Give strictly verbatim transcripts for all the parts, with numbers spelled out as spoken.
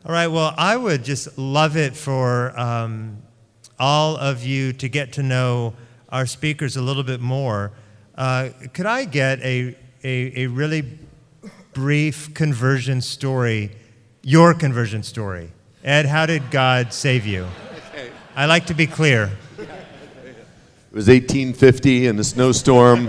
All right, well, I would just love it for um, all of you to get to know our speakers a little bit more. Uh, could I get a, a, a really brief conversion story, your conversion story? Ed, how did God save you? I like to be clear. It was eighteen fifty in a snowstorm.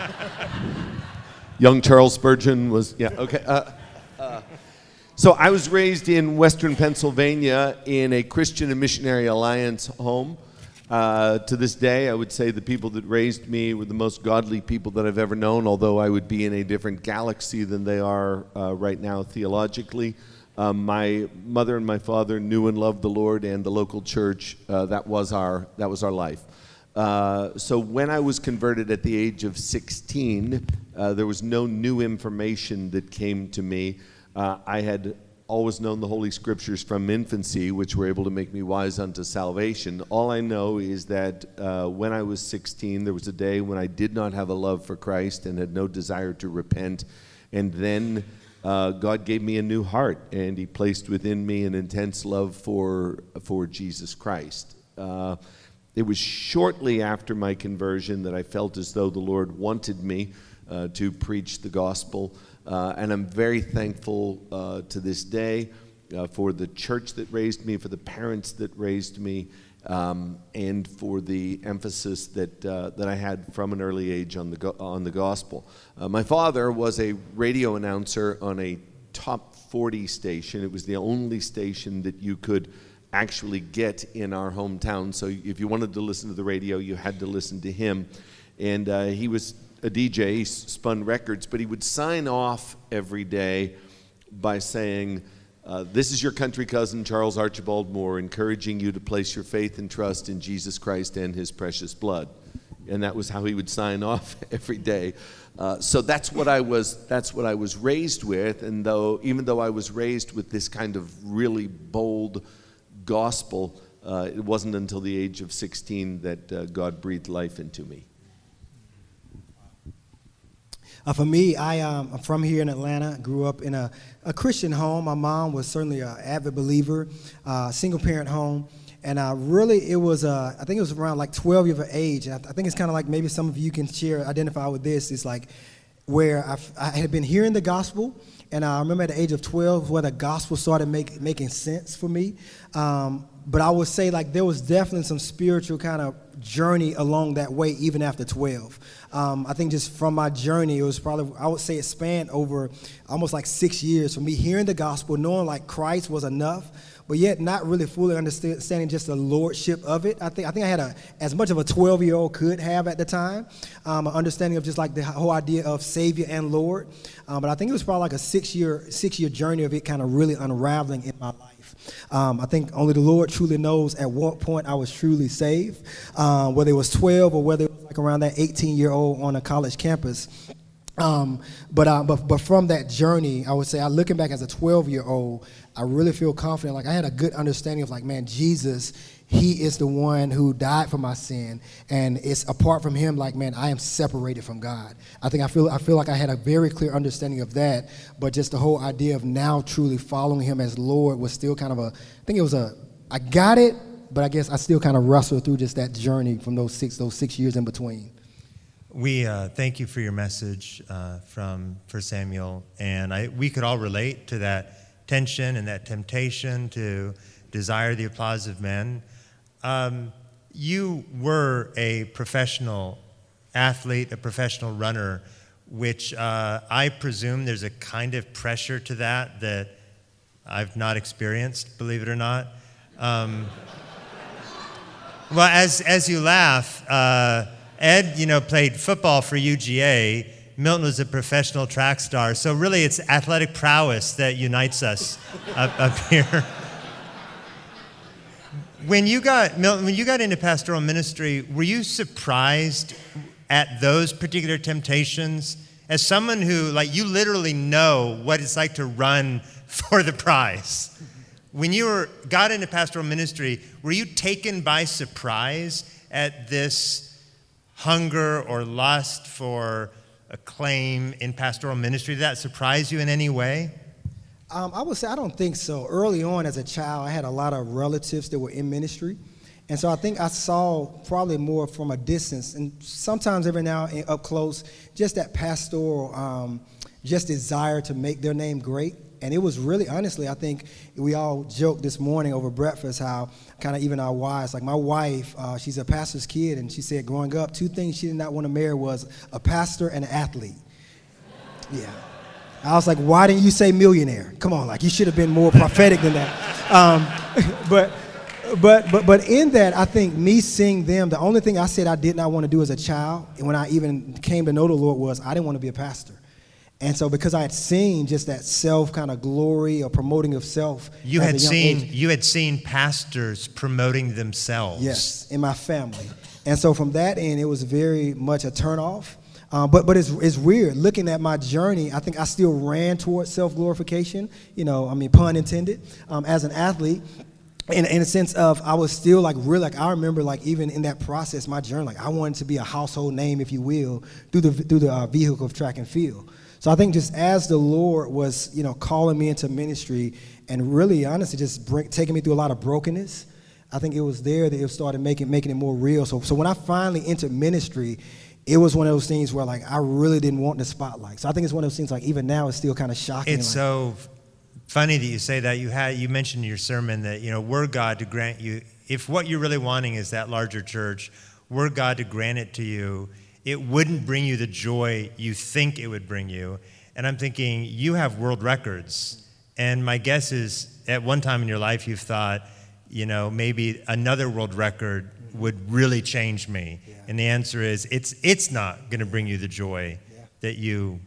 Young Charles Spurgeon was, yeah, okay. Uh, uh, so I was raised in Western Pennsylvania in a Christian and Missionary Alliance home. Uh, to this day, I would say the people that raised me were the most godly people that I've ever known, although I would be in a different galaxy than they are uh, right now theologically. Um, my mother and my father knew and loved the Lord and the local church. Uh, that was our that was our life. Uh, so when I was converted at the age of sixteen, uh, there was no new information that came to me. Uh, I had always known the Holy Scriptures from infancy, which were able to make me wise unto salvation. All I know is that uh, when I was sixteen, there was a day when I did not have a love for Christ and had no desire to repent. And then uh, God gave me a new heart, and He placed within me an intense love for, for Jesus Christ. Uh, It was shortly after my conversion that I felt as though the Lord wanted me uh, to preach the gospel. Uh, and I'm very thankful uh, to this day uh, for the church that raised me, for the parents that raised me, um, and for the emphasis that uh, that I had from an early age on the go- on the gospel. Uh, my father was a radio announcer on a top forty station. It was the only station that you could actually get in our hometown. So if you wanted to listen to the radio, you had to listen to him. And uh, he was a D J, he spun records, but he would sign off every day by saying, uh, this is your country cousin, Charles Archibald Moore, encouraging you to place your faith and trust in Jesus Christ and his precious blood. And that was how he would sign off every day. Uh, so that's what I was that's what I was raised with. And though even though I was raised with this kind of really bold gospel, uh, it wasn't until the age of sixteen that uh, God breathed life into me. Uh, for me, I, um, I'm from here in Atlanta. Grew up in a, a Christian home. My mom was certainly an avid believer, uh, single-parent home. And uh, really, it was, uh, I think it was around like twelve years of age. And I, I think it's kind of like maybe some of you can share, identify with this. It's like where I've, I had been hearing the gospel, and I remember at the age of twelve where the gospel started make, making sense for me. Um, but I would say like there was definitely some spiritual kind of journey along that way even after twelve. Um, I think just from my journey, it was probably, I would say it spanned over almost like six years for me hearing the gospel, knowing like Christ was enough, but yet not really fully understanding just the lordship of it. I think I think I had a as much of a twelve-year-old could have at the time, um, an understanding of just like the whole idea of Savior and Lord. Um, but I think it was probably like a six-year six-year journey of it kind of really unraveling in my life. Um, I think only the Lord truly knows at what point I was truly saved, um, whether it was twelve or whether it was like around that eighteen-year-old on a college campus. Um, but, uh, but but from that journey, I would say, I looking back as a twelve-year-old, I really feel confident. Like I had a good understanding of like, man, Jesus, He is the one who died for my sin, and it's apart from Him, like, man, I am separated from God. I think I feel I feel like I had a very clear understanding of that, but just the whole idea of now truly following Him as Lord was still kind of a, I think it was a, I got it, but I guess I still kind of wrestled through just that journey from those six those six years in between. We uh, thank you for your message uh, from First Samuel, and I, we could all relate to that tension and that temptation to desire the applause of men. Um, you were a professional athlete, a professional runner, which uh, I presume there's a kind of pressure to that that I've not experienced, believe it or not. Um, well, as as you laugh, uh, Ed, you know, played football for U G A. Milton was a professional track star. So really it's athletic prowess that unites us up, up here. When you got, Milton, when you got into pastoral ministry, were you surprised at those particular temptations? As someone who, like, you literally know what it's like to run for the prize. When you were, got into pastoral ministry, were you taken by surprise at this hunger or lust for acclaim in pastoral ministry? Did that surprise you in any way? Um, I would say I don't think so. Early on as a child, I had a lot of relatives that were in ministry. And so I think I saw probably more from a distance, and sometimes every now and up close, just that pastoral, um, just desire to make their name great. And it was really, honestly, I think we all joked this morning over breakfast how kind of even our wives, like my wife, uh, she's a pastor's kid, and she said growing up, two things she did not want to marry was a pastor and an athlete. Yeah. I was like, why didn't you say millionaire? Come on, like you should have been more prophetic than that. Um, but. But but but in that, I think me seeing them, the only thing I said I did not want to do as a child, and when I even came to know the Lord, was I didn't want to be a pastor. And so because I had seen just that self kind of glory or promoting of self. You had seen age, you had seen pastors promoting themselves. Yes, in my family. And so from that end, it was very much a turnoff. Uh, but but it's it's weird looking at my journey. I think I still ran towards self-glorification. You know, I mean, pun intended. Um, as an athlete. In, in a sense of, I was still like really, like I remember like even in that process, my journey, like I wanted to be a household name, if you will, through the through the uh, vehicle of track and field. So I think just as the Lord was, you know, calling me into ministry and really honestly just bring, taking me through a lot of brokenness, I think it was there that it started making making it more real. So so when I finally entered ministry, it was one of those things where like I really didn't want the spotlight. So I think it's one of those things like even now it's still kind of shocking. It's like, so funny that you say that. You had you mentioned in your sermon that, you know, were God to grant you, if what you're really wanting is that larger church, were God to grant it to you, it wouldn't bring you the joy you think it would bring you. And I'm thinking, you have world records. And my guess is at one time in your life you've thought, you know, maybe another world record would really change me. Yeah. And the answer is it's it's not going to bring you the joy yeah. that you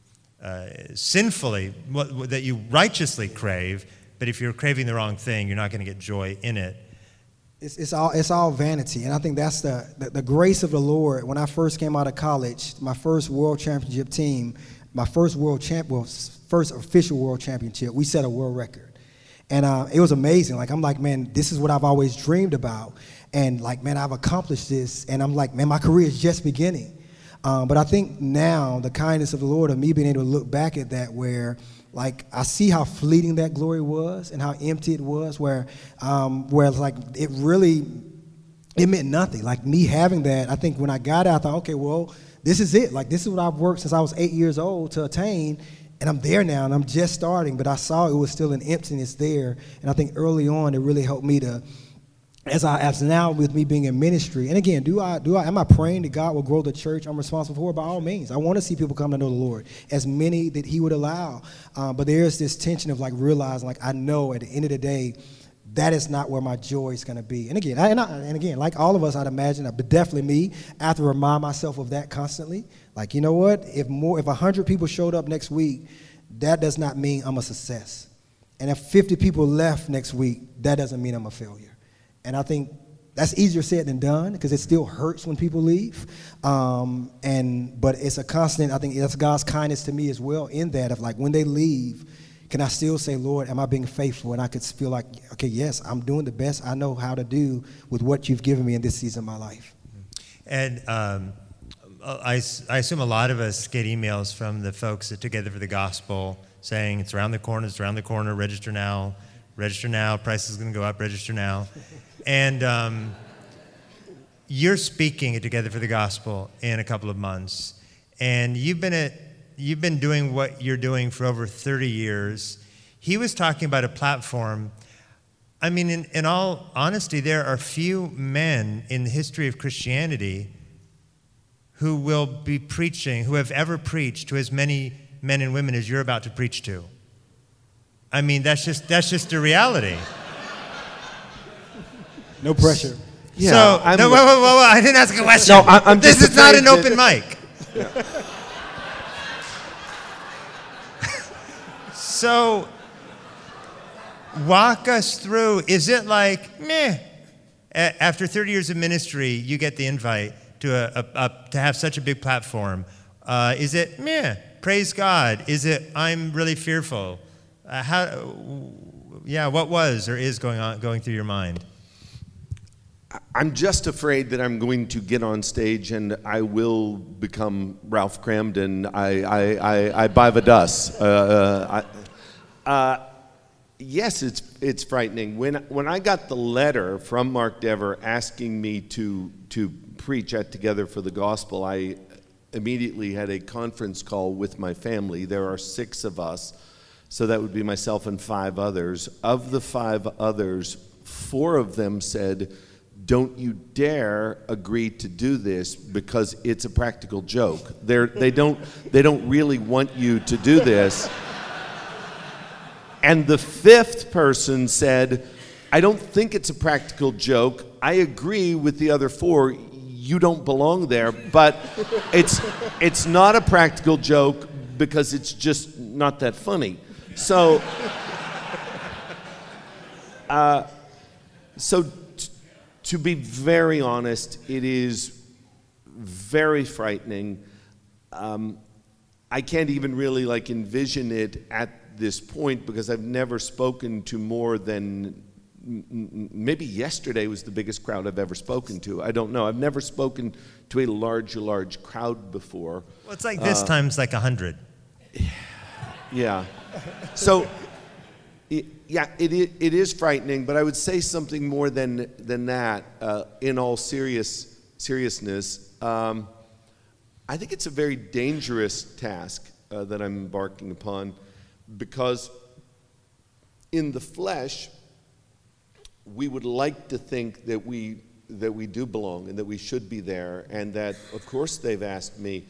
Uh, sinfully, what, that you righteously crave, but if you're craving the wrong thing, you're not going to get joy in it. It's, it's all it's all vanity, and I think that's the, the the grace of the Lord. When I first came out of college, my first world championship team, my first world champ, well, first official world championship, we set a world record, and uh, it was amazing. Like I'm like, man, this is what I've always dreamed about, and like, man, I've accomplished this, and I'm like, man, my career is just beginning. Um, but I think now the kindness of the Lord of me being able to look back at that where like I see how fleeting that glory was and how empty it was where um, where it's like it really, it meant nothing. Like me having that, I think when I got out, I thought, okay, well, this is it. Like this is what I've worked since I was eight years old to attain. And I'm there now and I'm just starting, but I saw it was still an emptiness there. And I think early on it really helped me to, As I as now with me being in ministry, and again, do I do I am I praying that God will grow the church I'm responsible for? By all means, I want to see people come to know the Lord, as many that He would allow. Uh, but there is this tension of like realizing, like I know at the end of the day, that is not where my joy is going to be. And again, I, and, I, and again, like all of us, I'd imagine, but definitely me, I have to remind myself of that constantly. Like you know what? If more, if a hundred people showed up next week, that does not mean I'm a success. And if fifty people left next week, that doesn't mean I'm a failure. And I think that's easier said than done because it still hurts when people leave. Um, and but it's a constant, I think that's God's kindness to me as well in that of like when they leave, can I still say, Lord, am I being faithful? And I could feel like, okay, yes, I'm doing the best I know how to do with what you've given me in this season of my life. And um, I, I assume a lot of us get emails from the folks at Together for the Gospel saying it's around the corner, it's around the corner, register now. Register now, price is going to go up, register now. And um, you're speaking at Together for the Gospel in a couple of months. And you've been at, you've been doing what you're doing for over thirty years. He was talking about a platform. I mean, in, in all honesty, there are few men in the history of Christianity who will be preaching, who have ever preached to as many men and women as you're about to preach to. I mean, that's just that's just a reality. No pressure. Yeah, so, I'm, no, wait, wait, wait, wait, I didn't ask a question. No, I, I'm this just is not an open mic. Yeah. So, walk us through. Is it like, meh, after thirty years of ministry, you get the invite to a, a, a to have such a big platform? Uh, is it, meh, praise God? Is it, I'm really fearful? Uh, how, yeah, what was or is going on going through your mind? I'm just afraid that I'm going to get on stage and I will become Ralph Cramden. I I I, I buy the dust. Uh, I, Uh, yes, it's it's frightening. When when I got the letter from Mark Dever asking me to to preach at Together for the Gospel, I immediately had a conference call with my family. There are six of us, so that would be myself and five others. Of the five others, four of them said, "Don't you dare agree to do this because it's a practical joke. They're, they don't they don't really want you to do this." And the fifth person said, "I don't think it's a practical joke. I agree with the other four. You don't belong there, but it's it's not a practical joke because it's just not that funny." So, uh, so t- to be very honest, it is very frightening. Um, I can't even really like envision it at this point because I've never spoken to more than maybe yesterday was the biggest crowd I've ever spoken to. I don't know. I've never spoken to a large, large crowd before. Well, it's like this uh, times like a hundred. Yeah. So, it, yeah, it, it is frightening, but I would say something more than than that. Uh, in all serious seriousness, um, I think it's a very dangerous task uh, that I'm embarking upon, because in the flesh, we would like to think that we that we do belong and that we should be there, and that, of course, they've asked me.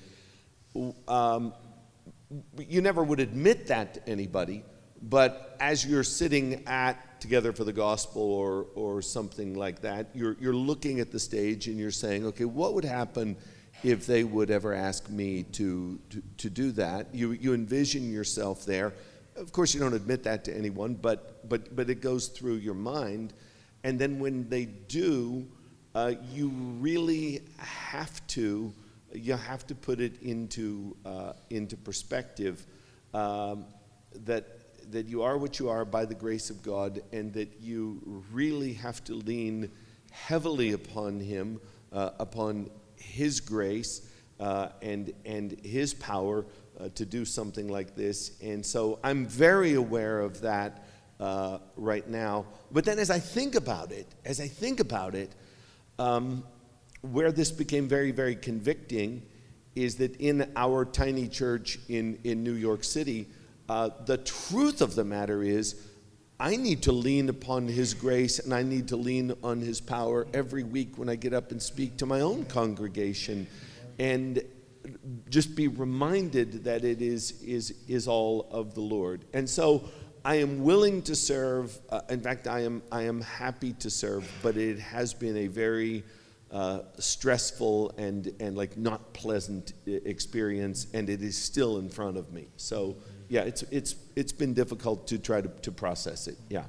Um, you never would admit that to anybody, but as you're sitting at Together for the Gospel or or something like that, you're you're looking at the stage and you're saying, okay, what would happen if they would ever ask me to to, to do that? You you envision yourself there. Of course, you don't admit that to anyone, but but but it goes through your mind, and then when they do, uh, you really have to you have to put it into uh, into perspective, um, that that you are what you are by the grace of God, and that you really have to lean heavily upon Him, uh, upon His grace uh, and and His power. Uh, to do something like this. And so I'm very aware of that uh, right now. But then as I think about it, as I think about it, um, where this became very, very convicting is that in our tiny church in, in New York City, uh, the truth of the matter is I need to lean upon His grace and I need to lean on His power every week when I get up and speak to my own congregation. And just be reminded that it is is is all of the Lord. And so I am willing to serve. Uh, in fact, I am I am happy to serve. But it has been a very uh, stressful and and like not pleasant experience, and it is still in front of me. So yeah, it's it's it's been difficult to try to to process it. Yeah.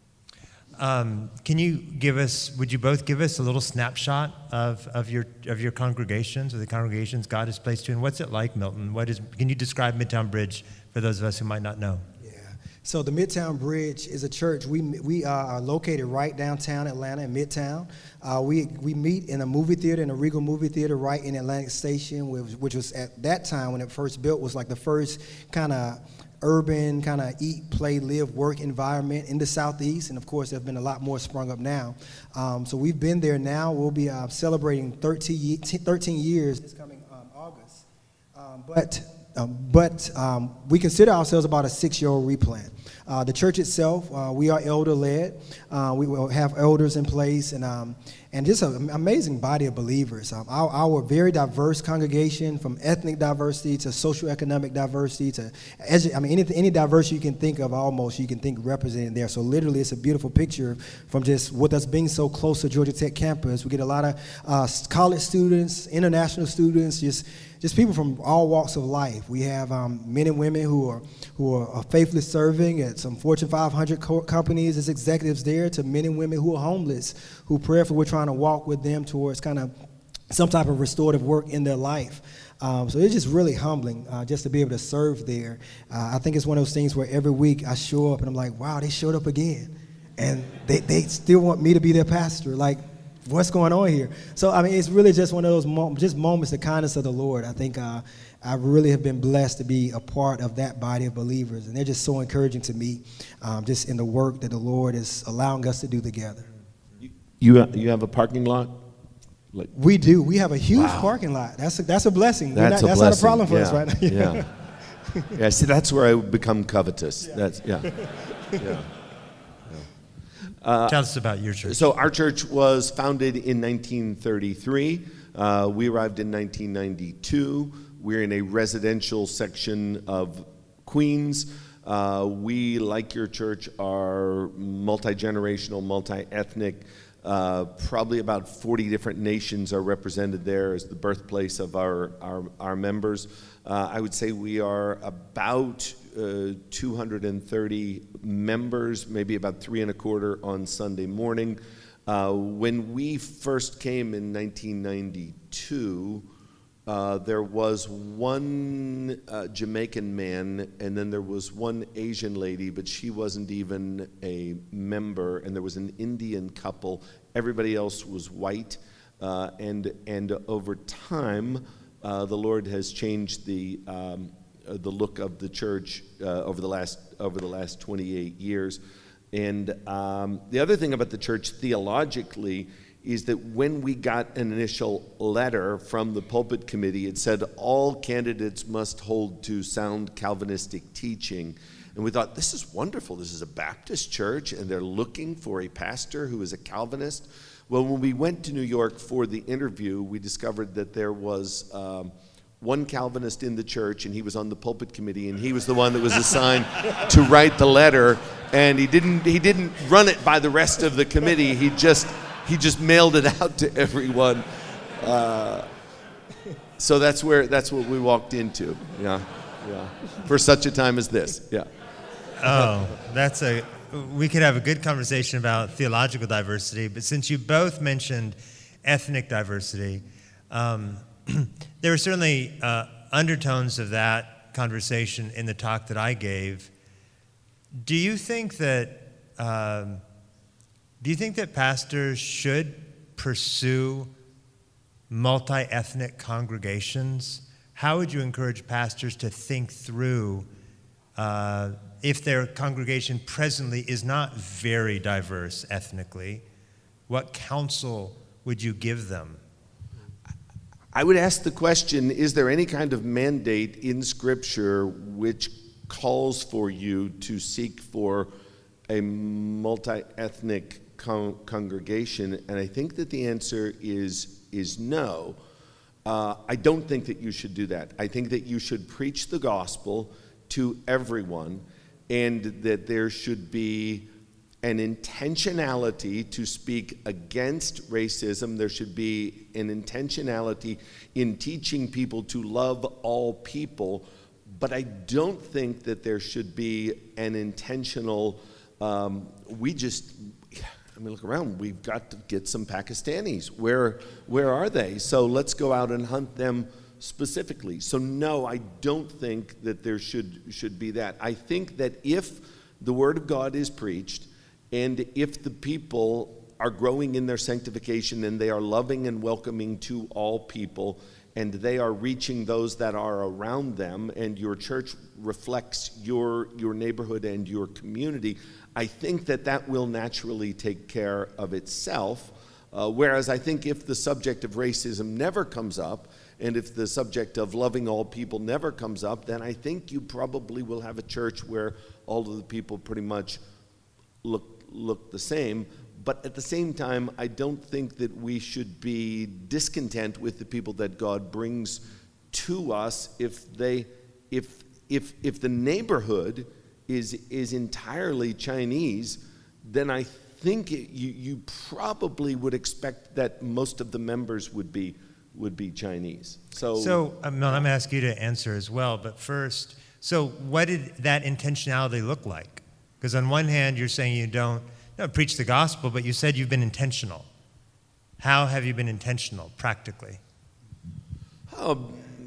Um, can you give us, would you both give us a little snapshot of, of your of your congregations, or the congregations God has placed you in? What's it like, Milton? What is, can you describe Midtown Bridge for those of us who might not know? Yeah. So the Midtown Bridge is a church. We we are located right downtown Atlanta in Midtown. Uh, we we meet in a movie theater, in a Regal movie theater right in Atlantic Station, which, which was at that time when it first built was like the first kind of urban kind of eat, play, live, work environment in the Southeast. And of course, there have been a lot more sprung up now. Um, so we've been there now. We'll be uh, celebrating thirteen, thirteen years this coming um, August. Um, but um, but um, we consider ourselves about a six-year-old replant. Uh, the church itself, uh, we are elder-led. Uh, we will have elders in place, and um, and just an amazing body of believers. Um, our, our very diverse congregation, from ethnic diversity to socioeconomic diversity to, I mean, any, any diversity you can think of, almost you can think represented there. So literally, it's a beautiful picture from just with us being so close to Georgia Tech campus. We get a lot of uh, college students, international students, just just people from all walks of life. We have um, men and women who are who are faithfully serving at some Fortune five hundred co- companies as executives there, to men and women who are homeless, who prayerfully we're trying to walk with them towards kind of some type of restorative work in their life. Um, so it's just really humbling uh, just to be able to serve there. Uh, I think it's one of those things where every week I show up and I'm like, wow, they showed up again. And they, they still want me to be their pastor. Like, what's going on here? So, I mean, it's really just one of those mo- just moments, the kindness of the Lord. I think uh, I really have been blessed to be a part of that body of believers, and they're just so encouraging to me, um, just in the work that the Lord is allowing us to do together. You, you, you have a parking lot? Like, We do. We have a huge Wow. parking lot. That's a, that's a blessing. We're that's not, a that's blessing. not a problem for yeah. us right now. yeah. Yeah, see, that's where I become covetous. That's, yeah. yeah. Tell us about your church. So our church was founded in nineteen thirty-three. Uh, we arrived in nineteen ninety-two. We're in a residential section of Queens. Uh, we, like your church, are multi-generational, multi-ethnic. Uh, probably about forty different nations are represented there as the birthplace of our, our, our members. Uh, I would say we are about uh, two hundred thirty members, maybe about three and a quarter on Sunday morning. Uh, when we first came in nineteen ninety-two, uh, there was one uh, Jamaican man, and then there was one Asian lady, but she wasn't even a member, and there was an Indian couple. Everybody else was white, uh, and and over time, uh, the Lord has changed the um, uh, the look of the church uh, over the last over the last twenty-eight years. And um, the other thing about the church theologically is that when we got an initial letter from the pulpit committee, it said all candidates must hold to sound Calvinistic teaching. And we thought, this is wonderful. This is a Baptist church, and they're looking for a pastor who is a Calvinist. Well, when we went to New York for the interview, we discovered that there was um, one Calvinist in the church, and he was on the pulpit committee, and he was the one that was assigned to write the letter. And he didn't he didn't run it by the rest of the committee. He just he just mailed it out to everyone. Uh, so that's where that's what we walked into. Yeah, yeah. For such a time as this. Yeah. Oh, that's a, we could have a good conversation about theological diversity, but since you both mentioned ethnic diversity, um, there were certainly uh, undertones of that conversation in the talk that I gave. Do you think that, um, do you think that pastors should pursue multi-ethnic congregations? How would you encourage pastors to think through uh, if their congregation presently is not very diverse ethnically? What counsel would you give them? I would ask the question, is there any kind of mandate in Scripture which calls for you to seek for a multi-ethnic con- congregation? And I think that the answer is, is no. Uh, I don't think that you should do that. I think that you should preach the gospel to everyone, and that there should be an intentionality to speak against racism. There should be an intentionality in teaching people to love all people, but I don't think that there should be an intentional, um, we just, I mean, look around, we've got to get some Pakistanis. Where, where are they? So let's go out and hunt them specifically. So no, I don't think that there should should be that. I think that if the Word of God is preached, and if the people are growing in their sanctification, and they are loving and welcoming to all people, and they are reaching those that are around them, and your church reflects your your neighborhood and your community, I think that that will naturally take care of itself. Uh, whereas I think if the subject of racism never comes up, and if the subject of loving all people never comes up, then I think you probably will have a church where all of the people pretty much look look the same. But at the same time, I don't think that we should be discontent with the people that God brings to us if they if if if the neighborhood is is entirely Chinese, then I think it, you you probably would expect that most of the members would be would be Chinese. So, so um, I'm going to ask you to answer as well, but first, so what did that intentionality look like? Because on one hand, you're saying you don't, you don't preach the gospel, but you said you've been intentional. How have you been intentional, practically? Um,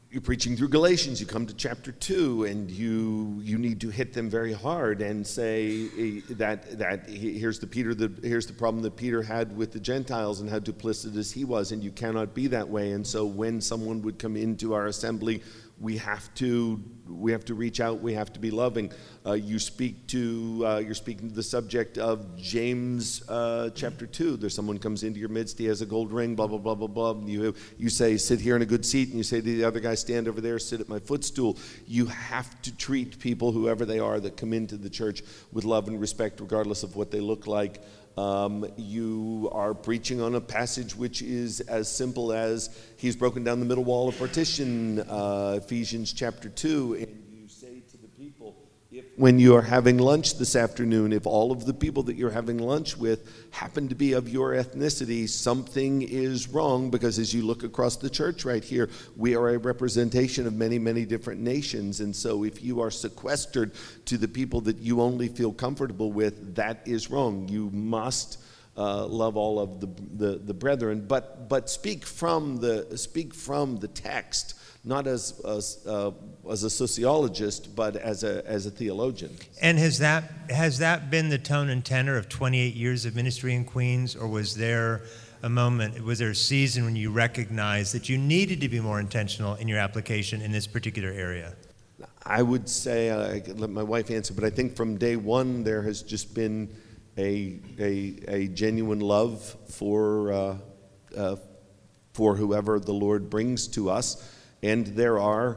you're preaching through Galatians, you come to chapter two, and you you need to hit them very hard and say eh, that that he- here's the Peter the here's the problem that Peter had with the Gentiles and how duplicitous he was, and you cannot be that way. And so when someone would come into our assembly, we have to we have to reach out. We have to be loving. Uh, you speak to uh, you're speaking to the subject of James uh, chapter two. There's someone comes into your midst. He has a gold ring. Blah blah blah blah blah. You you say sit here in a good seat, and you say to the other guy stand over there. Sit at my footstool. You have to treat people, whoever they are, that come into the church with love and respect, regardless of what they look like. Um, you are preaching on a passage which is as simple as he's broken down the middle wall of partition, uh, Ephesians chapter two, and you say to the people, if when you are having lunch this afternoon, if all of the people that you're having lunch with happen to be of your ethnicity, something is wrong, because as you look across the church right here, we are a representation of many, many different nations, and so if you are sequestered to the people that you only feel comfortable with, that is wrong. You must uh, love all of the, the the brethren, but but speak from the speak from the text, not as as, uh, as a sociologist, but as a as a theologian. And has that has that been the tone and tenor of twenty-eight years of ministry in Queens, or was there a moment, was there a season when you recognized that you needed to be more intentional in your application in this particular area? I would say, uh, I could let my wife answer, but I think from day one there has just been a a, a genuine love for uh, uh, for whoever the Lord brings to us, and there are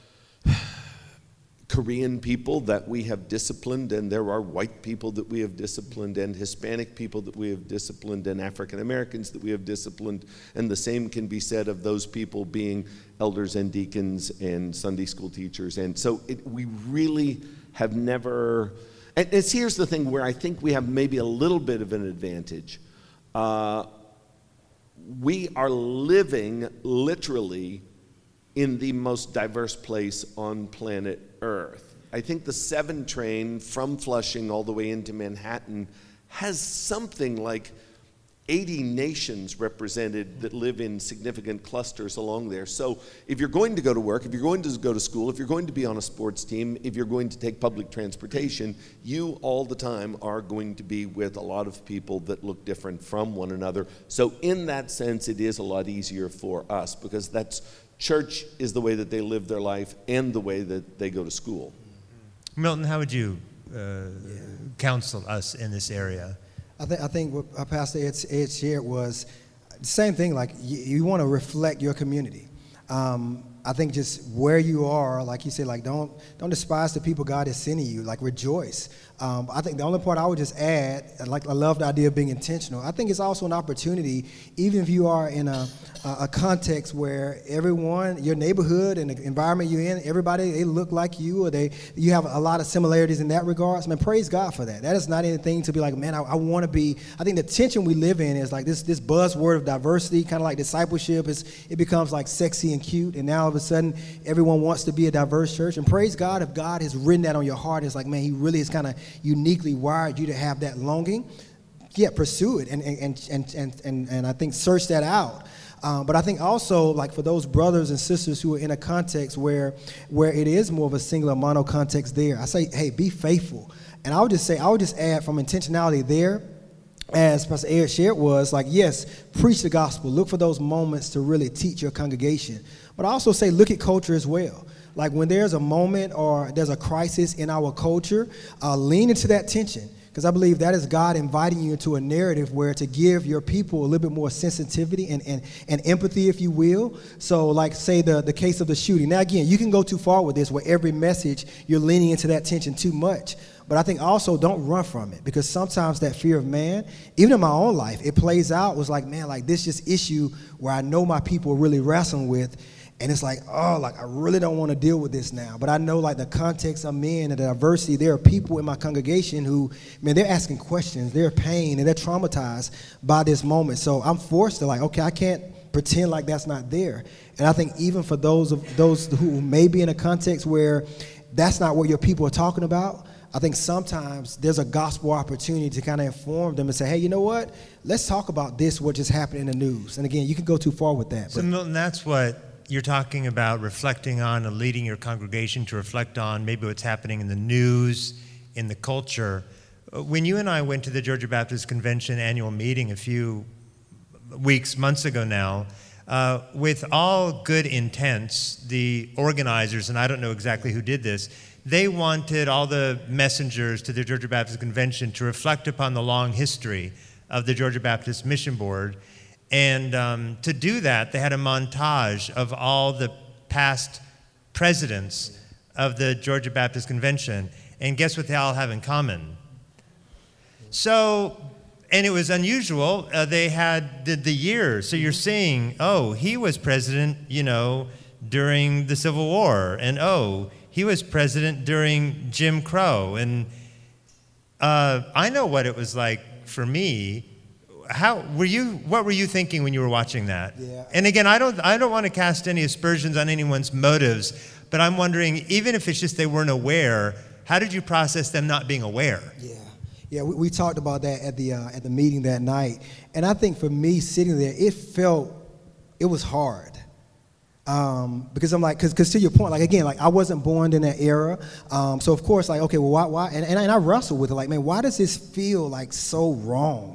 Korean people that we have disciplined, and there are white people that we have disciplined, and Hispanic people that we have disciplined, and African Americans that we have disciplined, and the same can be said of those people being elders and deacons and Sunday school teachers. And so it, we really have never, and it's, here's the thing where I think we have maybe a little bit of an advantage. Uh, we are living literally in the most diverse place on planet Earth. I think the seven train from Flushing all the way into Manhattan has something like eighty nations represented that live in significant clusters along there. So if you're going to go to work, if you're going to go to school, if you're going to be on a sports team, if you're going to take public transportation, you all the time are going to be with a lot of people that look different from one another. So in that sense, it is a lot easier for us, because that's church is the way that they live their life and the way that they go to school. Milton, how would you uh, counsel us in this area? I think I think what Pastor Ed, Ed shared was the same thing. Like you, you want to reflect your community. Um, I think just where you are, like you said, like don't don't despise the people God is sending you. Like rejoice. Um, I think the only part I would just add, like I love the idea of being intentional. I think it's also an opportunity, even if you are in a a context where everyone, your neighborhood and the environment you're in, everybody, they look like you, or they you have a lot of similarities in that regard. I mean, praise God for that. That is not anything to be like, man, I, I want to be. I think the tension we live in is like this this buzzword of diversity, kind of like discipleship. Is it becomes like sexy and cute, and now all of a sudden everyone wants to be a diverse church. And praise God if God has written that on your heart. It's like, man, He really has kind of uniquely wired you to have that longing. Yeah, pursue it and and and and and, and I think search that out. Um, but I think also, like for those brothers and sisters who are in a context where where it is more of a singular mono context there, I say, hey, be faithful. And I would just say, I would just add from intentionality there, as Pastor Ed shared, was like, yes, preach the gospel. Look for those moments to really teach your congregation. But I also say, look at culture as well. Like when there's a moment or there's a crisis in our culture, uh, lean into that tension. Because I believe that is God inviting you into a narrative where to give your people a little bit more sensitivity and, and, and empathy, if you will. So like say the, the case of the shooting. Now again, you can go too far with this where every message you're leaning into that tension too much. But I think also don't run from it, because sometimes that fear of man, even in my own life, it plays out was like, man, like this just issue where I know my people are really wrestling with. And it's like, oh, like I really don't want to deal with this now. But I know like the context I'm in and the diversity, there are people in my congregation who, man, they're asking questions, they're pain, and they're traumatized by this moment. So I'm forced to like, okay, I can't pretend like that's not there. And I think even for those of those who may be in a context where that's not what your people are talking about, I think sometimes there's a gospel opportunity to kind of inform them and say, hey, you know what? Let's talk about this, what just happened in the news. And again, you can go too far with that. So but. Milton, that's what you're talking about reflecting on and leading your congregation to reflect on maybe what's happening in the news, in the culture. When you and I went to the Georgia Baptist Convention annual meeting a few weeks, months ago now, uh, with all good intents, the organizers, and I don't know exactly who did this, they wanted all the messengers to the Georgia Baptist Convention to reflect upon the long history of the Georgia Baptist Mission Board. And um, to do that, they had a montage of all the past presidents of the Georgia Baptist Convention. And guess what they all have in common? So, and it was unusual, uh, they had the, the years. So you're seeing, oh, he was president, you know, during the Civil War. And oh, he was president during Jim Crow. And uh, I know what it was like for me. How were you? What were you thinking when you were watching that? Yeah. And again, I don't. I don't want to cast any aspersions on anyone's motives, but I'm wondering, even if it's just they weren't aware, how did you process them not being aware? Yeah, yeah. We, we talked about that at the uh, at the meeting that night, and I think for me sitting there, it felt it was hard. Um, because I'm like, because to your point, like again, like I wasn't born in that era, um, so of course, like okay, well, why, why? And, and I, and I wrestled with it, like, man, why does this feel like so wrong?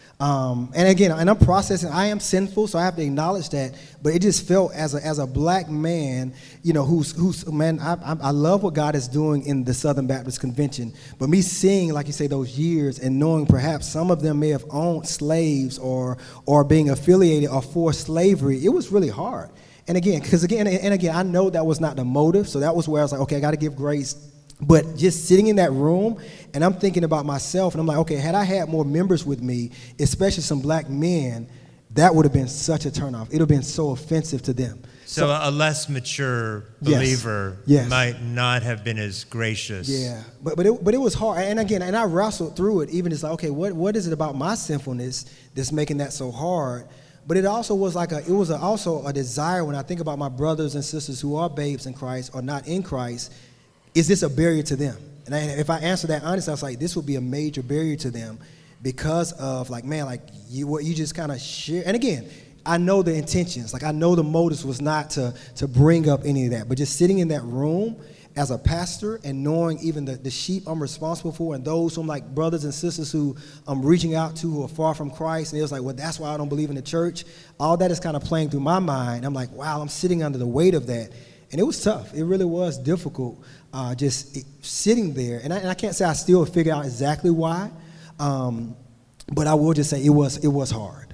Um, and again, and I'm processing. I am sinful, so I have to acknowledge that. But it just felt as a as a black man, you know, who's who's man. I, I I love what God is doing in the Southern Baptist Convention. But me seeing, like you say, those years and knowing perhaps some of them may have owned slaves or or being affiliated or for slavery, it was really hard. And again, because again, and again, I know that was not the motive. So that was where I was like, okay, I got to give grace. But just sitting in that room, and I'm thinking about myself, and I'm like, okay, had I had more members with me, especially some black men, that would have been such a turnoff. It would have been so offensive to them. So, so a less mature believer yes, yes. might not have been as gracious. Yeah, but but it, but it was hard. And again, and I wrestled through it, even just like, okay, what what is it about my sinfulness that's making that so hard? But it also was like a, it was a, also a desire when I think about my brothers and sisters who are babes in Christ or not in Christ, is this a barrier to them? And I, if I answer that honestly, I was like, this would be a major barrier to them because of like, man, like you, what you just kind of share. And again, I know the intentions, like I know the motives was not to, to bring up any of that, but just sitting in that room as a pastor and knowing even the, the sheep I'm responsible for and those who I'm like brothers and sisters who I'm reaching out to who are far from Christ. And it was like, well, that's why I don't believe in the church. All that is kind of playing through my mind. I'm like, wow, I'm sitting under the weight of that. And it was tough. It really was difficult uh, just it, sitting there. And I, and I can't say I still figure out exactly why, um, but I will just say it was, it was hard.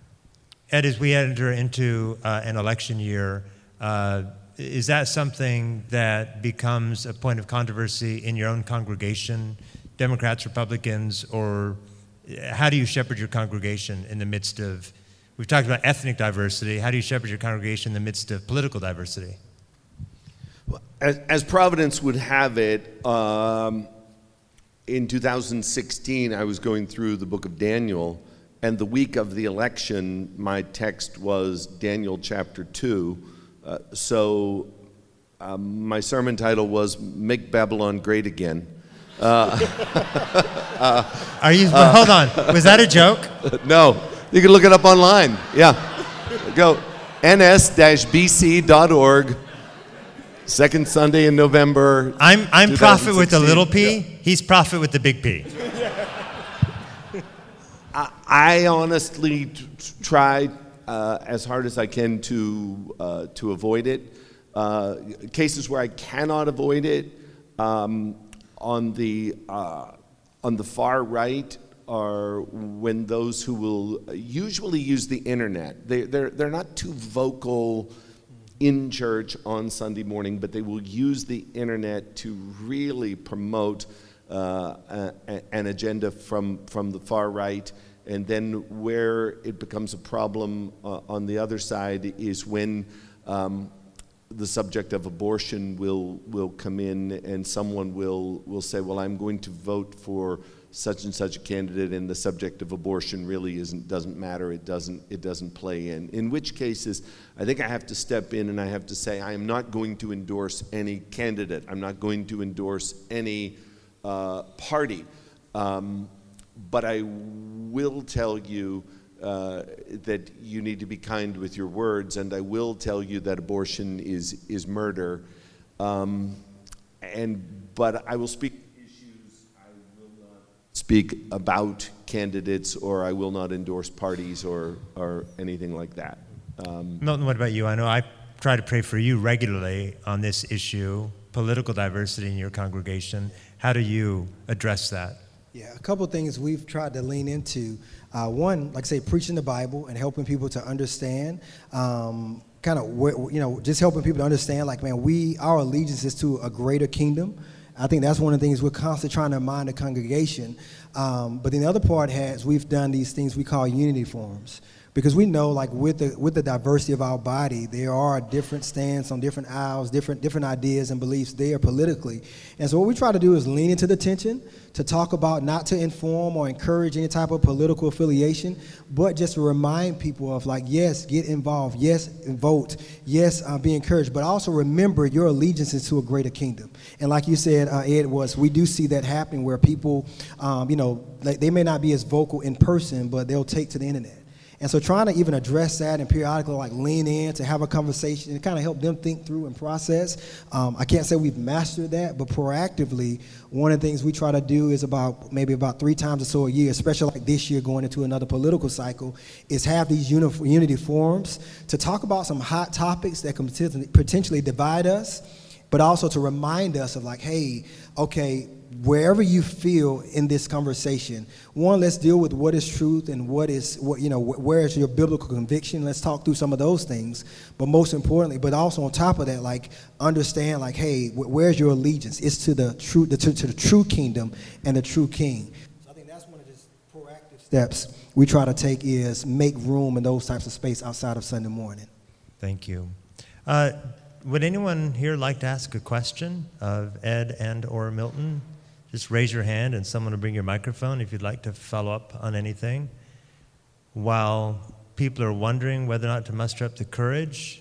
Ed, as we enter into uh, an election year, uh, is that something that becomes a point of controversy in your own congregation, Democrats, Republicans, or how do you shepherd your congregation in the midst of, we've talked about ethnic diversity, how do you shepherd your congregation in the midst of political diversity? Well, as, as Providence would have it, um, in two thousand sixteen, I was going through the book of Daniel, and the week of the election, my text was Daniel chapter two. Uh, so um, my sermon title was Make Babylon Great Again. Uh, uh, Are you, uh, hold on, was that a joke? No, you can look it up online. Yeah, go N S B C dot org, second Sunday in November. I'm, I'm prophet with the little p, yeah. He's prophet with the big P. I, I honestly t- try Uh, as hard as I can to uh, to avoid it. Uh, cases where I cannot avoid it, um, on the uh, on the far right are when those who will usually use the internet. They they're they're not too vocal in church on Sunday morning, but they will use the internet to really promote uh, a, an agenda from from the far right. And then where it becomes a problem uh, on the other side is when um, the subject of abortion will will come in, and someone will will say, well, I'm going to vote for such and such a candidate, and the subject of abortion really isn't doesn't matter. It doesn't it doesn't play in. In which cases, I think I have to step in and I have to say, I am not going to endorse any candidate. I'm not going to endorse any uh, party. Um, But I will tell you, uh, that you need to be kind with your words, and I will tell you that abortion is is murder. Um, and but I will speak issues. I will not speak about candidates, or I will not endorse parties or or anything like that. Um, Milton, what about you? I know I try to pray for you regularly on this issue, political diversity in your congregation. How do you address that? Yeah, a couple of things we've tried to lean into. Uh, one, like I say, preaching the Bible and helping people to understand, um, kind of, you know, just helping people to understand, like, man, we, our allegiance is to a greater kingdom. I think that's one of the things we're constantly trying to remind the congregation. Um, but then the other part has, we've done these things we call unity forums. Because we know, like, with the with the diversity of our body, there are different stands on different aisles, different different ideas and beliefs there politically. And so what we try to do is lean into the tension, to talk about, not to inform or encourage any type of political affiliation, but just to remind people of, like, yes, get involved, yes, vote, yes, uh, be encouraged, but also remember your allegiance is to a greater kingdom. And like you said, uh, Ed, was we do see that happening where people, um, you know, like, they may not be as vocal in person, but they'll take to the internet. And so trying to even address that and periodically, like, lean in to have a conversation and kind of help them think through and process. Um, I can't say we've mastered that, but proactively, one of the things we try to do is about maybe about three times or so a year, especially like this year going into another political cycle, is have these uni- unity forums to talk about some hot topics that can potentially divide us, but also to remind us of, like, hey, okay, wherever you feel in this conversation, one, let's deal with what is truth and what is, what, you know, where is your biblical conviction. Let's talk through some of those things. But most importantly, but also on top of that, like, understand, like, hey, where's your allegiance? It's to the true, to, to the true kingdom and the true king. So I think that's one of the proactive steps we try to take, is make room in those types of space outside of Sunday morning. Thank you. Uh, would anyone here like to ask a question of Ed and or Milton? Just raise your hand and someone will bring your microphone if you'd like to follow up on anything. While people are wondering whether or not to muster up the courage,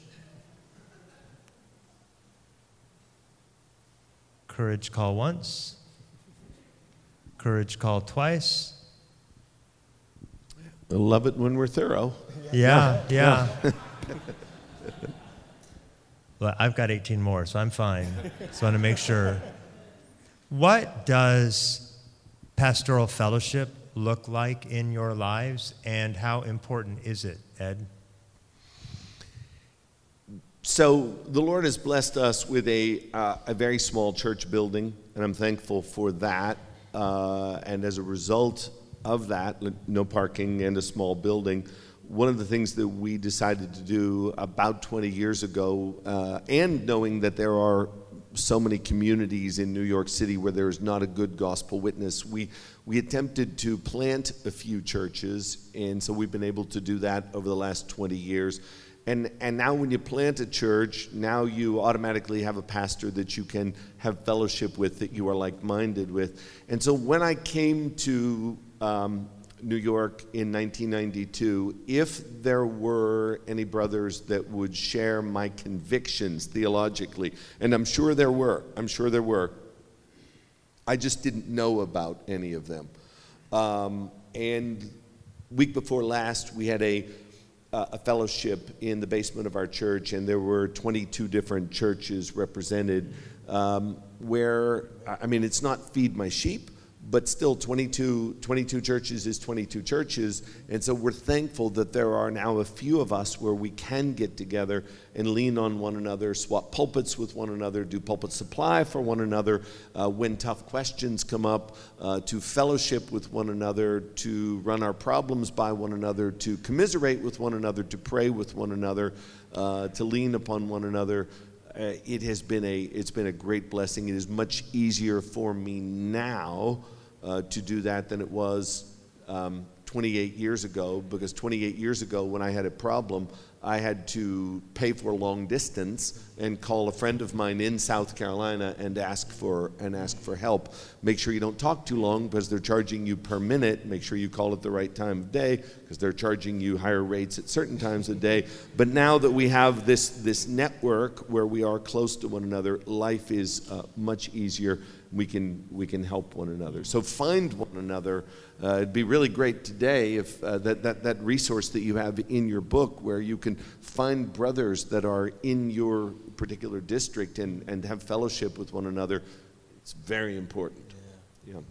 courage call once, courage call twice. I love it when we're thorough. Yeah, yeah. yeah. Well, I've got eighteen more, so I'm fine. Just want to make sure. What does pastoral fellowship look like in your lives, and how important is it, Ed? So the Lord has blessed us with a, uh, a very small church building, and I'm thankful for that. Uh, and as a result of that, no parking and a small building, one of the things that we decided to do about twenty years ago, uh, and knowing that there are so many communities in New York City where there is not a good gospel witness, we we attempted to plant a few churches, and so we've been able to do that over the last twenty years. And and now when you plant a church, now you automatically have a pastor that you can have fellowship with, that you are like-minded with. And so when I came to um, New York in nineteen ninety-two, if there were any brothers that would share my convictions theologically, and I'm sure there were, I'm sure there were, I just didn't know about any of them. Um, and week before last, we had a, uh, a fellowship in the basement of our church, and there were twenty-two different churches represented, um, where, I mean, it's not feed my sheep, but still twenty-two, twenty-two churches is twenty-two churches, and so we're thankful that there are now a few of us where we can get together and lean on one another, swap pulpits with one another, do pulpit supply for one another, uh, when tough questions come up, uh, to fellowship with one another, to run our problems by one another, to commiserate with one another, to pray with one another, uh, to lean upon one another. Uh, it has been a it's been a great blessing. It is much easier for me now uh, to do that than it was um, twenty-eight years ago, because twenty-eight years ago when I had a problem, I had to pay for long distance and call a friend of mine in South Carolina and ask for and ask for help. Make sure you don't talk too long because they're charging you per minute. Make sure you call at the right time of day because they're charging you higher rates at certain times of day. But now that we have this this network where we are close to one another, life is uh, much easier. we can we can help one another. So find one another. Uh, it'd be really great today if uh, that, that that resource that you have in your book, where you can find brothers that are in your particular district and, and have fellowship with one another. It's very important. Yeah. yeah.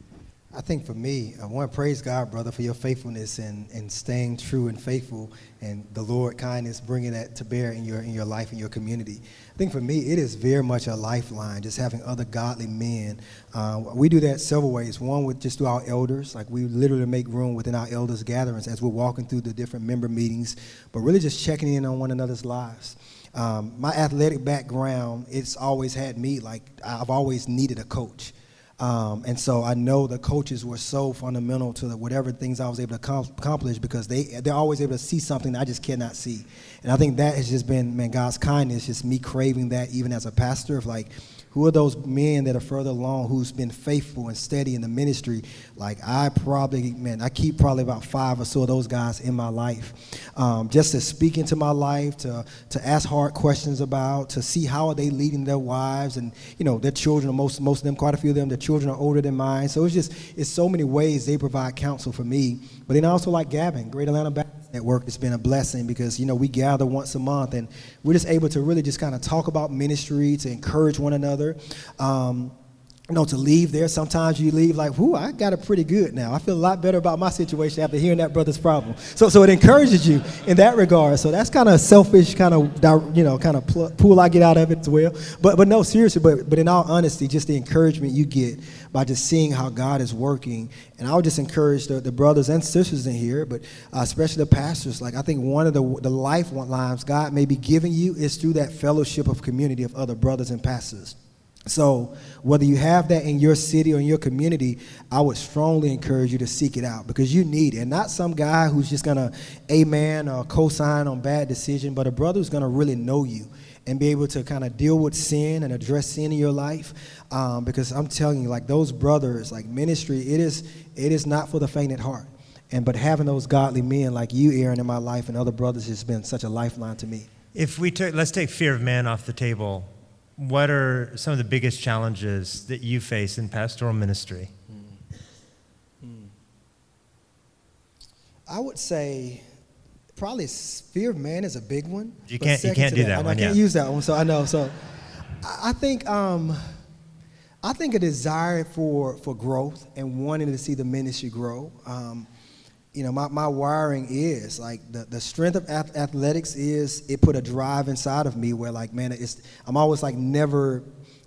I think for me, I want to praise God, brother, for your faithfulness and, and staying true and faithful, and the Lord kindness, bringing that to bear in your in your life and your community. I think for me, it is very much a lifeline, just having other godly men. Uh, we do that several ways. One, with just through our elders. Like, we literally make room within our elders' gatherings as we're walking through the different member meetings, but really just checking in on one another's lives. Um, my athletic background, it's always had me, like, I've always needed a coach. Um, and so I know the coaches were so fundamental to the, whatever things I was able to accomplish, because they, they're always able to see something that I just cannot see. And I think that has just been, man, God's kindness, just me craving that even as a pastor, of like, who are those men that are further along who's been faithful and steady in the ministry? Like, I probably, man, I keep probably about five or so of those guys in my life. Um, just to speak into my life, to to ask hard questions about, to see how are they leading their wives, and, you know, their children, most, most of them, quite a few of them, their children are older than mine. So it's just, it's so many ways they provide counsel for me. But then also, like Gavin, Great Atlanta Baptist Network, it's been a blessing, because, you know, we gather once a month and we're just able to really just kind of talk about ministry, to encourage one another. Um, you know, to leave there, sometimes you leave like, whoo, I got it pretty good now. I feel a lot better about my situation after hearing that brother's problem. So so it encourages you in that regard. So that's kind of selfish, kind of, you know, kind of pool I get out of it as well. But but no, seriously, but, but in all honesty, just the encouragement you get by just seeing how God is working. And I would just encourage the, the brothers and sisters in here, but uh, especially the pastors. Like, I think one of the, the lifelines God may be giving you is through that fellowship of community of other brothers and pastors. So whether you have that in your city or in your community, I would strongly encourage you to seek it out, because you need it. And not some guy who's just going to amen or co-sign on bad decision, but a brother who's going to really know you and be able to kind of deal with sin and address sin in your life. Um, because I'm telling you, like, those brothers, like, ministry, it is it is not for the faint at heart. And but having those godly men like you, Aaron, in my life, and other brothers has been such a lifeline to me. If we took, let's take fear of man off the table. What are some of the biggest challenges that you face in pastoral ministry? Hmm. Hmm. I would say probably fear of man is a big one. You can't you can't do that, that one. I can't yeah. use that one, so I know. So I think um, I think a desire for for growth and wanting to see the ministry grow. Um, You know, my, my wiring is, like, the, the strength of ath- athletics is, it put a drive inside of me where, like, man, it's, I'm always, like, never,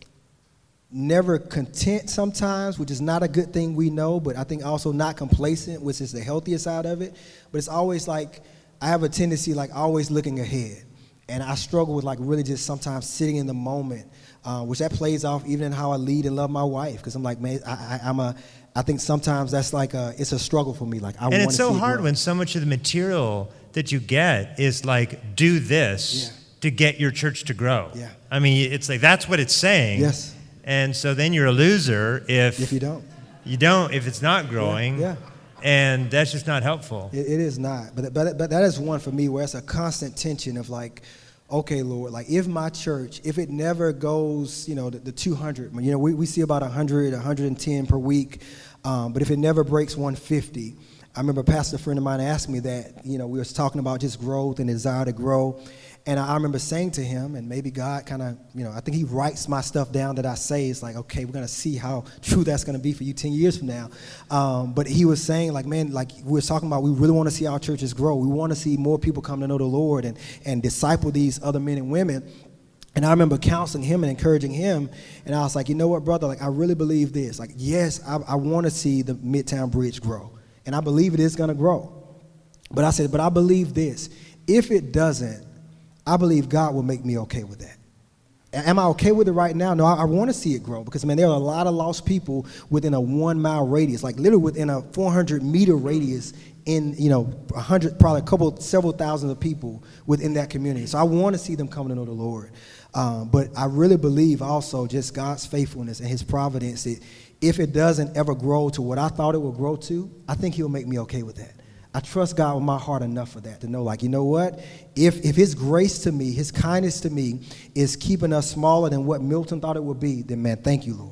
never content sometimes, which is not a good thing, we know, but I think also not complacent, which is the healthiest side of it. But it's always, like, I have a tendency, like, always looking ahead. And I struggle with, like, really just sometimes sitting in the moment, uh, which that plays off even in how I lead and love my wife. Because I'm like, man, I, I, I'm a... I think sometimes that's like a, it's a struggle for me. Like, I and want it's so see hard growth. when so much of the material that you get is like, do this yeah. to get your church to grow. Yeah. I mean, it's like, that's what it's saying. Yes. And so then you're a loser if, if you don't. You don't, if it's not growing. Yeah. yeah. And that's just not helpful. It, it is not. But, but, but that is one for me where it's a constant tension of like, okay, Lord, like, if my church, if it never goes, you know, the, the two hundred, you know, we, we see about one hundred, one hundred ten per week, um, but if it never breaks one fifty, I remember a pastor friend of mine asked me that, you know, we was talking about just growth and desire to grow, and I, I remember saying to him, and maybe God kind of, you know, I think he writes my stuff down that I say. It's like, okay, we're going to see how true that's going to be for you ten years from now. Um, but he was saying, like, man, like we were talking about, we really want to see our churches grow. We want to see more people come to know the Lord and, and disciple these other men and women. And I remember counseling him and encouraging him. And I was like, you know what, brother, like, I really believe this. Like, yes, I, I want to see the Midtown Bridge grow. And I believe it is going to grow. But I said, but I believe this. If it doesn't, I believe God will make me okay with that. Am I okay with it right now? No, I, I want to see it grow because, man, there are a lot of lost people within a one-mile radius, like literally within a four hundred meter radius in, you know, one hundred, probably a couple, several thousand of people within that community. So I want to see them come to know the Lord. Um, but I really believe also just God's faithfulness and his providence that if it doesn't ever grow to what I thought it would grow to, I think he'll make me okay with that. I trust God with my heart enough for that, to know, like, you know what? If if his grace to me, his kindness to me is keeping us smaller than what Milton thought it would be, then, man, thank you, Lord.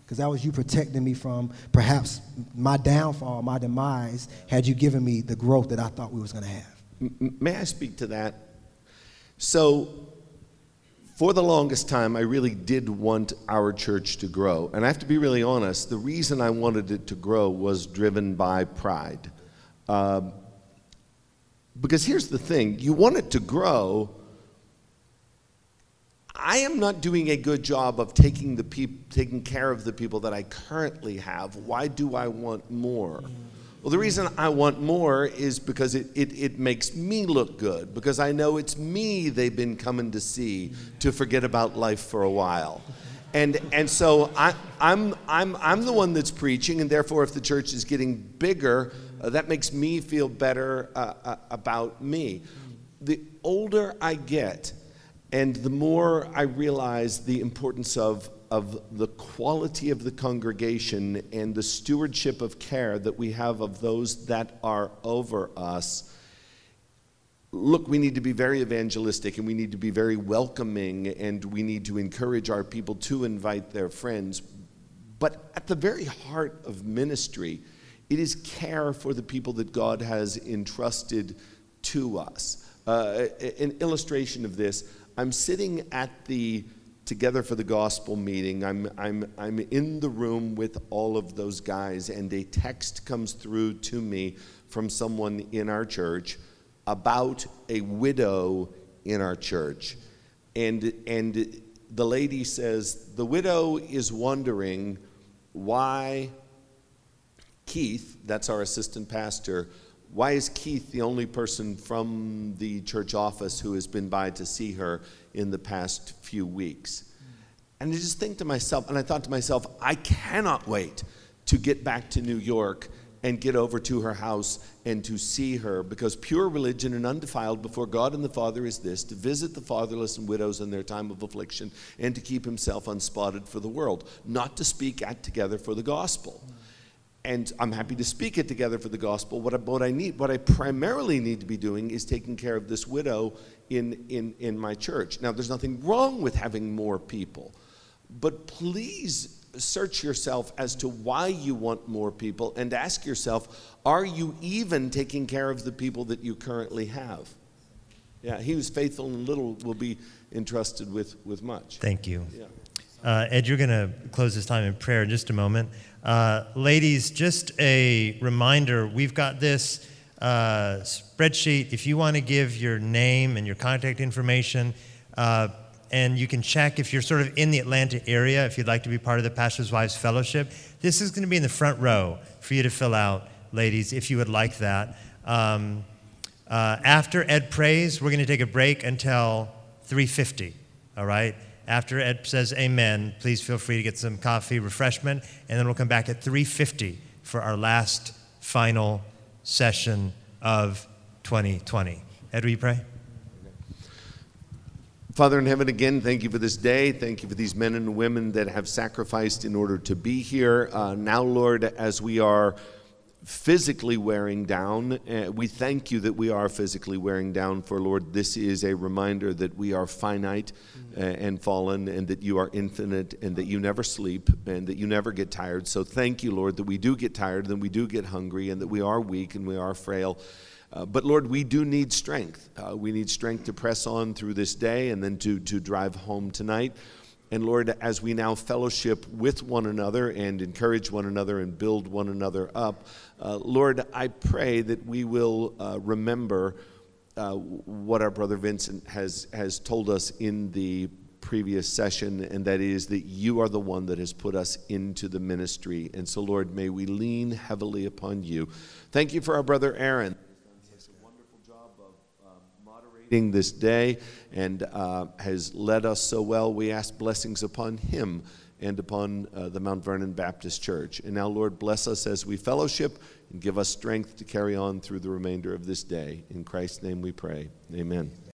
because that was you protecting me from perhaps my downfall, my demise, had you given me the growth that I thought we was going to have. M- May I speak to that? So, for the longest time, I really did want our church to grow. And I have to be really honest, the reason I wanted it to grow was driven by pride. Um, because here's the thing, you want it to grow. I am not doing a good job of taking the peop- taking care of the people that I currently have. Why do I want more? Well, the reason I want more is because it, it, it makes me look good, because I know it's me they've been coming to see to forget about life for a while. And and so I, I'm, I'm, I'm the one that's preaching, and therefore if the church is getting bigger, uh, that makes me feel better uh, uh, about me. The older I get, and the more I realize the importance of of the quality of the congregation and the stewardship of care that we have of those that are over us. Look, we need to be very evangelistic, and we need to be very welcoming, and we need to encourage our people to invite their friends. But at the very heart of ministry, it is care for the people that God has entrusted to us. Uh, an illustration of this, I'm sitting at the Together for the Gospel meeting. I'm, I'm, I'm in the room with all of those guys, and a text comes through to me from someone in our church about a widow in our church. And, and the lady says, the widow is wondering why Keith, that's our assistant pastor, why is Keith the only person from the church office who has been by to see her in the past few weeks? And I just think to myself, and I thought to myself, I cannot wait to get back to New York and get over to her house and to see her, because pure religion and undefiled before God and the Father is this, to visit the fatherless and widows in their time of affliction, and to keep himself unspotted for the world, not to speak at Together for the Gospel. And I'm happy to speak it Together for the Gospel. What I, what I need, what I primarily need to be doing is taking care of this widow in, in, in my church. Now, there's nothing wrong with having more people, but please search yourself as to why you want more people, and ask yourself, are you even taking care of the people that you currently have? Yeah, he who's faithful in little will be entrusted with, with much. Thank you. Yeah. Uh, Ed, you're going to close this time in prayer in just a moment. Uh, ladies, just a reminder, we've got this uh, spreadsheet. If you want to give your name and your contact information, uh, and you can check if you're sort of in the Atlanta area, if you'd like to be part of the Pastors' Wives Fellowship. This is going to be in the front row for you to fill out, ladies, if you would like that. Um, uh, after Ed prays, we're going to take a break until three fifty, all right? After Ed says amen, please feel free to get some coffee, refreshment, and then we'll come back at three fifty for our last final session of twenty twenty. Ed, will you pray? Father in heaven, again, thank you for this day. Thank you for these men and women that have sacrificed in order to be here. Uh, now, Lord, as we are physically wearing down, uh, we thank you that we are physically wearing down, for, Lord, this is a reminder that we are finite uh, and fallen, and that you are infinite, and that you never sleep, and that you never get tired. So thank you, Lord, that we do get tired, and we do get hungry, and that we are weak, and we are frail. Uh, but Lord, we do need strength. Uh, we need strength to press on through this day, and then to, to drive home tonight. And Lord, as we now fellowship with one another and encourage one another and build one another up, uh, Lord, I pray that we will uh, remember uh, what our brother Vincent has, has told us in the previous session, and that is that you are the one that has put us into the ministry. And so, Lord, may we lean heavily upon you. Thank you for our brother Aaron. This day, and uh, has led us so well. We ask blessings upon him and upon uh, the Mount Vernon Baptist Church. And now, Lord, bless us as we fellowship, and give us strength to carry on through the remainder of this day. In Christ's name we pray. Amen.